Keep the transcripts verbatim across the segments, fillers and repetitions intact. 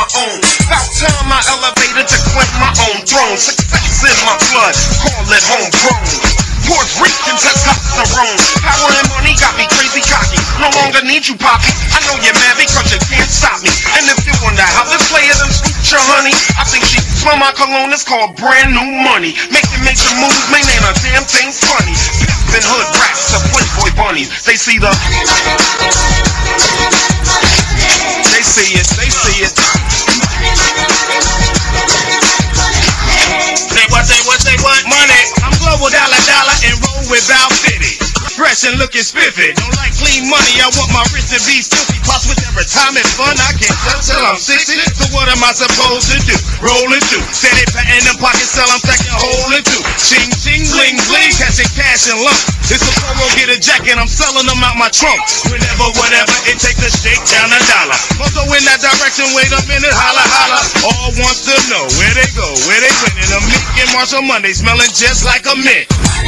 own. About time I elevated to claim my own throne. Success in my blood, call it homegrown. Puerto Rican testosterone. Power and money got me crazy cocky. No longer need you, Poppy. I know you're mad because you can't stop me. And if you wonder how this player done scooped your honey, I think she smell my cologne. It's called brand new money. Making major moves, man, ain't a damn thing funny. Pimpin' hood rats to Playboy bunnies. They see the They see it, they see it. Say what, say what, say what? Money. I'm global dollar dollar and roll without fifty. Fresh and looking spiffy. Don't like clean money, I want my wrist to be filthy. Plus with every time it's fun, I can't touch till I'm sixty. So what am I supposed to do? Rollin' through. Steady patting them pockets till I'm second holding through. Ching, ching, bling, bling, catching cash and lump. It's a polo, get a jacket, I'm selling them out my trunk. Whenever, whatever, it takes a shake down a dollar. Also in that direction, wait a minute, holla, holla. All wants to know where they go, where they winning. A Mick and Marshall Monday, smelling just like a mint.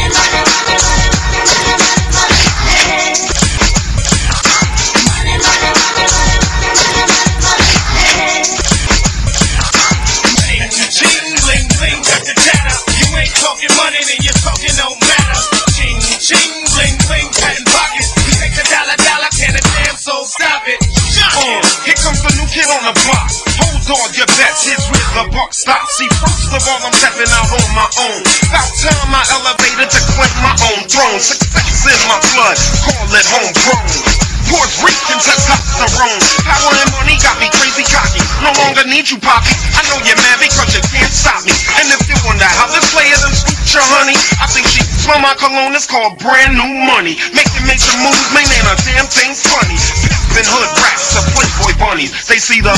Ching, bling, bling, got the chatter. You ain't talking money, then you're talking no matter. Ching, ching, bling, bling, patent pockets. You take a dollar, dollar, can a damn soul stop it. Uh, here comes the new kid on the block. Hold on your bets, here's where the buck stops. See, first of all, I'm stepping out on my own. About time I elevated to claim my own throne. Success in my blood, call it homegrown. Puerto Rican testosterone. Power and money got me crazy cocky. No longer need you, Poppy. I know you're mad because you can't stop me. And if you wonder how this player done scooped your honey, I think she smell my cologne. It's called brand new money. Making major moves, man, ain't a damn thing funny. Pimpin' hood rats to Playboy bunnies. They see the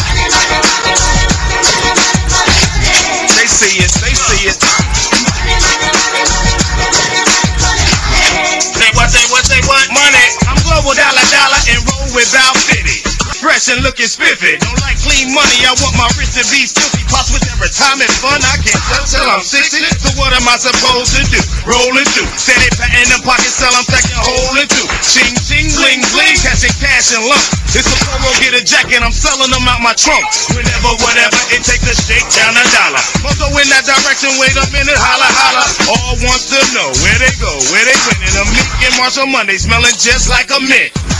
They see it, they see it. Say what, say what, say what? Money. I'm global dollar dollar and roll without fifty. Fresh and looking spiffy. Don't like clean money, I want my wrist to be filthy. Plus with every time it's fun, I can't touch till I'm sixty. So what am I supposed to do? Rollin' through. Steady patting them pockets till I'm second holding through. Ching, ching, bling, bling, catching cash and lump. It's a polo, get a jacket, I'm selling them out my trunk. Whenever, whatever, it takes a shake down a dollar. Also in that direction, wait a minute, holla, holla. All wants to know where they go, where they winning. A Mick and Marshall Monday, smelling just like a mint.